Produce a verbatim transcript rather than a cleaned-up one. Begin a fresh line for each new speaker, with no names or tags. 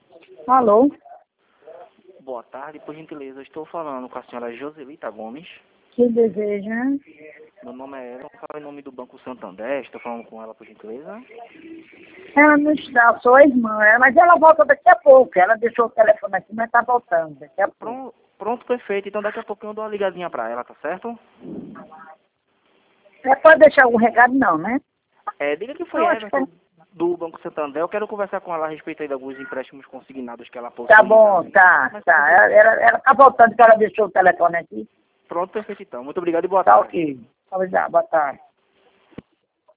Alô?
Boa tarde, por gentileza, eu estou falando com a senhora Joselita Gomes.
Quem deseja?
Meu nome é Elton, falo em nome do Banco Santander, estou falando com ela, por gentileza.
Ela não está, sou a irmã, é, mas ela volta daqui a pouco. Ela deixou o telefone aqui, mas está voltando daqui a pouco.
Pronto, pronto, perfeito, então daqui a pouquinho eu dou uma ligadinha para ela, tá certo?
É, pode deixar algum recado não, né?
É, diga que foi
Eu acho que
Everton
é-
do Banco Santander, eu quero conversar com ela a respeito aí de alguns empréstimos consignados que ela possui.
Tá bom,
Tá?
tá,
Mas,
tá. Ela, ela, ela tá voltando que ela deixou o telefone aqui.
pronto, perfeito então. Muito obrigado e boa
Tá
tarde.
ok. Obrigado, boa tarde.